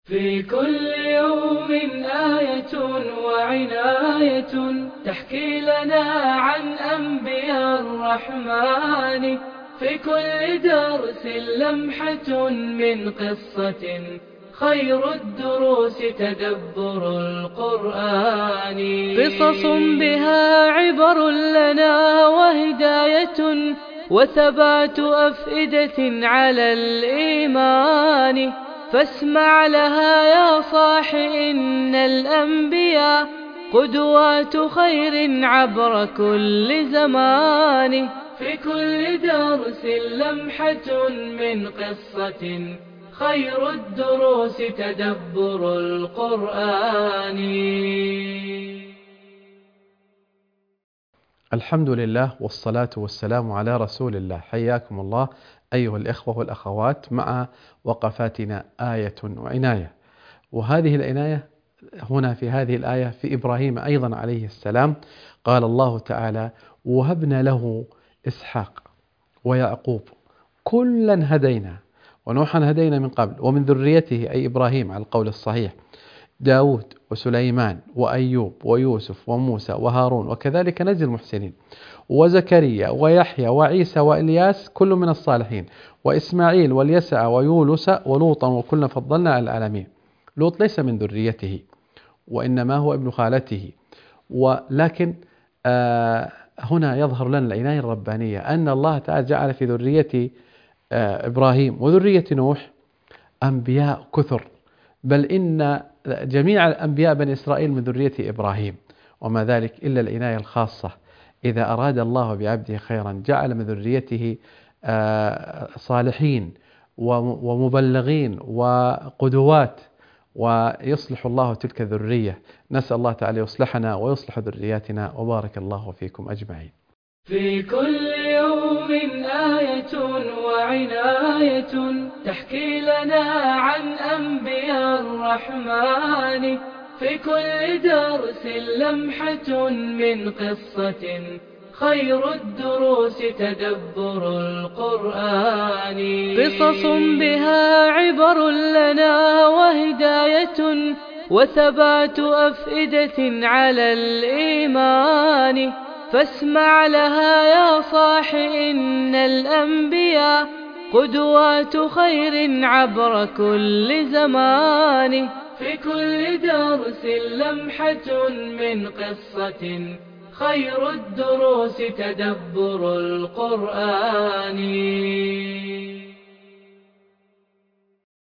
في كل يوم آية وعناية تحكي لنا عن أنبياء الرحمن، في كل درس لمحة من قصة، خير الدروس تدبر القرآن. قصص بها عبر لنا وهداية وثبات أفئدة على الإيمان، فاسمع لها يا صاح إن الأنبياء قدوات خير عبر كل زمان، في كل درس لمحة من قصة، خير الدروس تدبر القرآن. الحمد لله والصلاة والسلام على رسول الله. حياكم الله أيها الإخوة والأخوات مع وقفاتنا آية وعناية. وهذه العناية هنا في هذه الآية في إبراهيم أيضا عليه السلام. قال الله تعالى: وهبنا له إسحاق ويعقوب كلا هدينا ونوحا هدينا من قبل ومن ذريته أي إبراهيم على القول الصحيح داود وسليمان وأيوب ويوسف وموسى وهارون وكذلك نجزي المحسنين، وزكريا ويحيى وعيسى وإلياس كل من الصالحين، وإسماعيل واليسع ويونس ولوطا وكلنا فضلنا على العالمين. لوط ليس من ذريته وإنما هو ابن خالته، ولكن هنا يظهر لنا العناية الربانية أن الله تعالى جعل في ذرية إبراهيم وذرية نوح أنبياء كثر، بل إن جميع الأنبياء بني إسرائيل من ذرية إبراهيم، وما ذلك إلا العناية الخاصة. إذا أراد الله بعبده خيرا جعل من ذريته صالحين ومبلغين وقدوات، ويصلح الله تلك الذرية. نسأل الله تعالى يصلحنا ويصلح ذرياتنا، وبارك الله فيكم أجمعين. في كل يوم آية وعناية تحكي لنا عن أنبياء الرحمن، في كل درس لمحة من قصة، خير الدروس تدبر القرآن. قصص بها عبر لنا وهداية وثبات أفئدة على الإيمان، فاسمع لها يا صاح إن الأنبياء قدوات خير عبر كل زمان، في كل درس لمحة من قصة، خير الدروس تدبر القرآن.